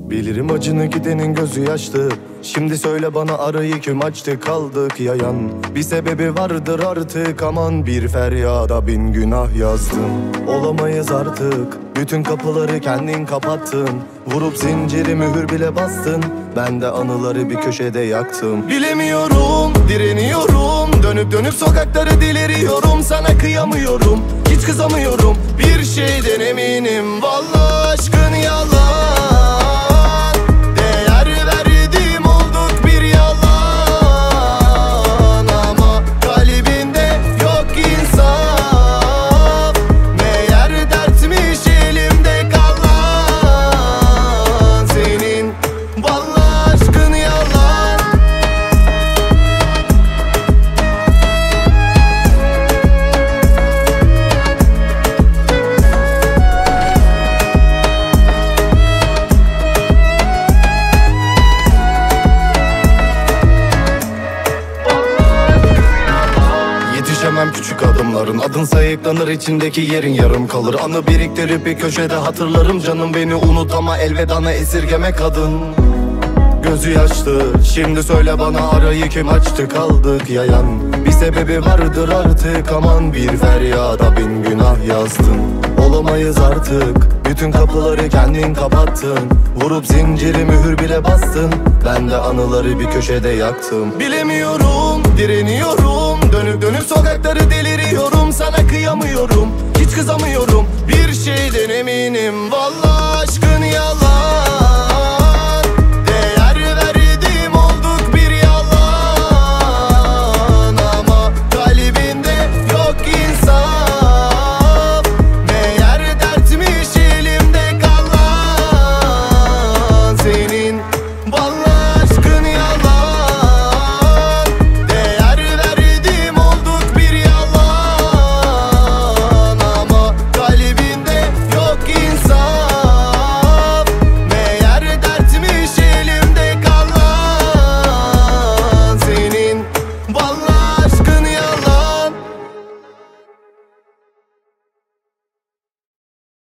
Bilirim acını gidenin gözü yaşlı. Şimdi söyle bana arayı kim açtı, kaldık yayan. Bir sebebi vardır artık, aman bir feryada bin günah yazdım. Olamayız artık, bütün kapıları kendin kapattın. Vurup zinciri mühür bile bastın. Ben de anıları bir köşede yaktım. Bilemiyorum, direniyorum. Dönüp dönüp sokakları deliriyorum. Sana kıyamıyorum, hiç kızamıyorum. Bir şeyden eminim, vallahi aşkın yalan. Yetişemem küçük adımların, adın sayıklanır, içindeki yerin yarım kalır. Anı biriktirip bir köşede hatırlarım. Canım beni unut ama elvedana esirgeme kadın. Gözü yaşlı, şimdi söyle bana arayı kim açtı, kaldık yayan. Bir sebebi vardır artık, aman bir feryada bin günah yazdın. Olamayız artık, bütün kapıları kendin kapattın. Vurup zinciri mühür bile bastın. Ben de anıları bir köşede yaktım. Bilemiyorum, direniyorum. Dönüp dönüp sokakları deliriyorum. Sana kıyamıyorum, hiç kızamıyorum. Bir şeyden eminim, vallahi